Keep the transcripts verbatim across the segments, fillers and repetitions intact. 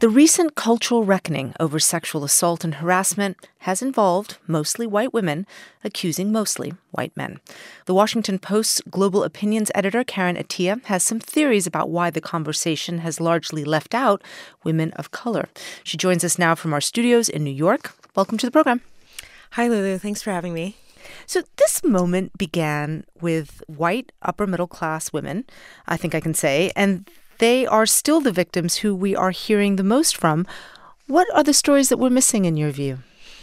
The recent cultural reckoning over sexual assault and harassment has involved mostly white women accusing mostly white men. The Washington Post's global opinions editor, Karen Attiah, has some theories about why the conversation has largely left out women of color. She joins us now from our studios in New York. Welcome to the program. Hi, Lulu. Thanks for having me. So this moment began with white upper-middle-class women, I think I can say, and they are still the victims who we are hearing the most from. What are the stories that we're missing in your view?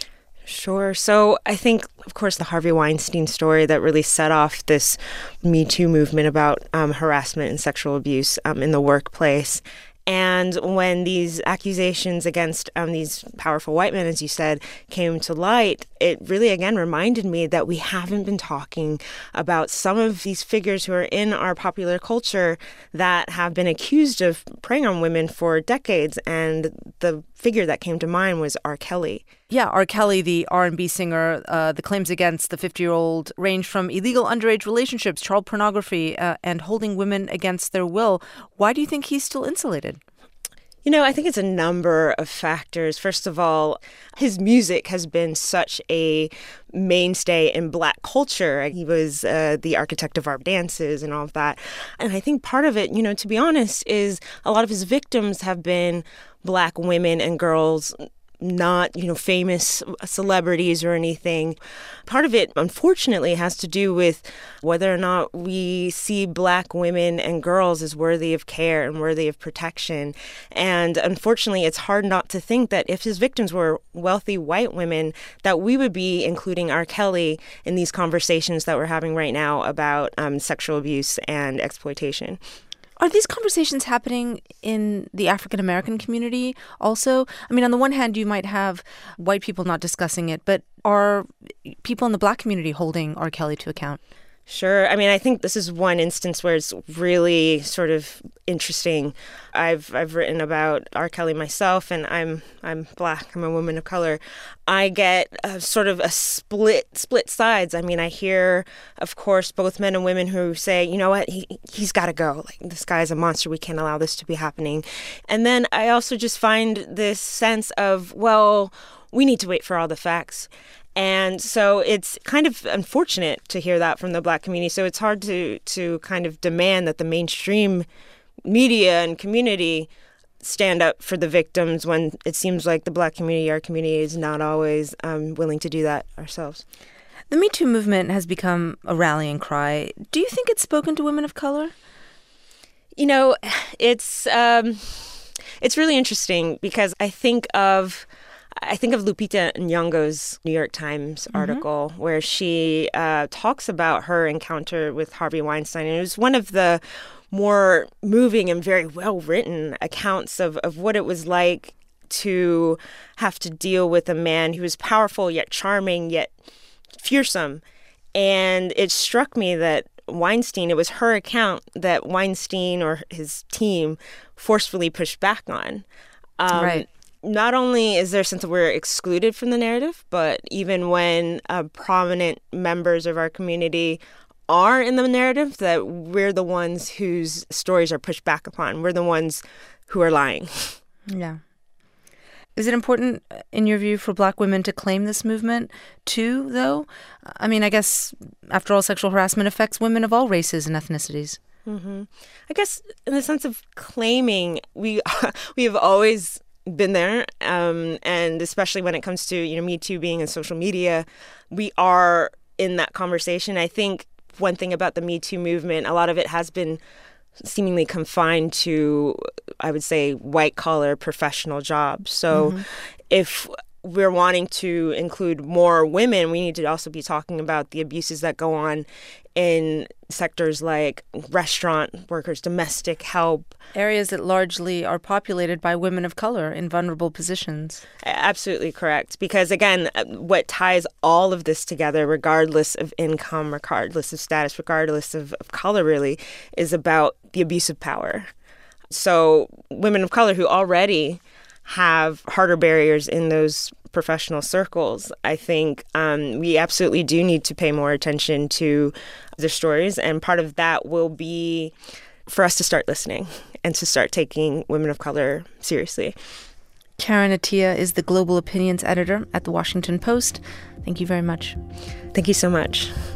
Sure. So I think, of course, the Harvey Weinstein story that really set off this Me Too movement about um, harassment and sexual abuse um, in the workplace. And when these accusations against um, these powerful white men, as you said, came to light, it really, again, reminded me that we haven't been talking about some of these figures who are in our popular culture that have been accused of preying on women for decades. And the figure that came to mind was R. Kelly. Yeah, R. Kelly, the R and B singer, uh, the claims against the fifty-year-old range from illegal underage relationships, child pornography, uh, and holding women against their will. Why do you think he's still insulated? You know, I think it's a number of factors. First of all, his music has been such a mainstay in Black culture. He was uh, the architect of our dances and all of that. And I think part of it, you know, to be honest, is a lot of his victims have been Black women and girls, not, you know, famous celebrities or anything. Part of it, unfortunately, has to do with whether or not we see Black women and girls as worthy of care and worthy of protection. And unfortunately, it's hard not to think that if his victims were wealthy white women, that we would be including R. Kelly in these conversations that we're having right now about um, sexual abuse and exploitation. Are these conversations happening in the African-American community also? I mean, on the one hand, you might have white people not discussing it, but are people in the Black community holding R. Kelly to account? Sure. I mean, I think this is one instance where it's really sort of interesting. I've I've written about R. Kelly myself, and I'm I'm Black. I'm a woman of color. I get a, sort of a split split sides. I mean, I hear, of course, both men and women who say, you know what, he he's got to go. Like, this guy's a monster. We can't allow this to be happening. And then I also just find this sense of, well, we need to wait for all the facts. And so it's kind of unfortunate to hear that from the Black community. So it's hard to to kind of demand that the mainstream media and community stand up for the victims when it seems like the Black community, our community, is not always um, willing to do that ourselves. The Me Too movement has become a rallying cry. Do you think it's spoken to women of color? You know, it's um, it's really interesting because I think of I think of Lupita Nyong'o's New York Times article mm-hmm. where she uh, talks about her encounter with Harvey Weinstein. And it was one of the more moving and very well-written accounts of, of what it was like to have to deal with a man who was powerful, yet charming, yet fearsome. And it struck me that Weinstein, it was her account that Weinstein or his team forcefully pushed back on. Um, right. Not only is there a sense that we're excluded from the narrative, but even when uh, prominent members of our community are in the narrative, that we're the ones whose stories are pushed back upon. We're the ones who are lying. Yeah. Is it important, in your view, for Black women to claim this movement too, though? I mean, I guess, after all, sexual harassment affects women of all races and ethnicities. Mm-hmm. I guess in the sense of claiming, we we have always been there, um, and especially when it comes to, you know, Me Too being in social media, we are in that conversation. I think one thing about the Me Too movement, a lot of it has been seemingly confined to, I would say, white-collar professional jobs. So mm-hmm. if we're wanting to include more women, we need to also be talking about the abuses that go on in sectors like restaurant workers, domestic help. Areas that largely are populated by women of color in vulnerable positions. Absolutely correct. Because, again, what ties all of this together, regardless of income, regardless of status, regardless of, of color, really, is about the abuse of power. So women of color who already have harder barriers in those professional circles, I think um, we absolutely do need to pay more attention to their stories. And part of that will be for us to start listening and to start taking women of color seriously. Karen Attiah is the global opinions editor at The Washington Post. Thank you very much. Thank you so much.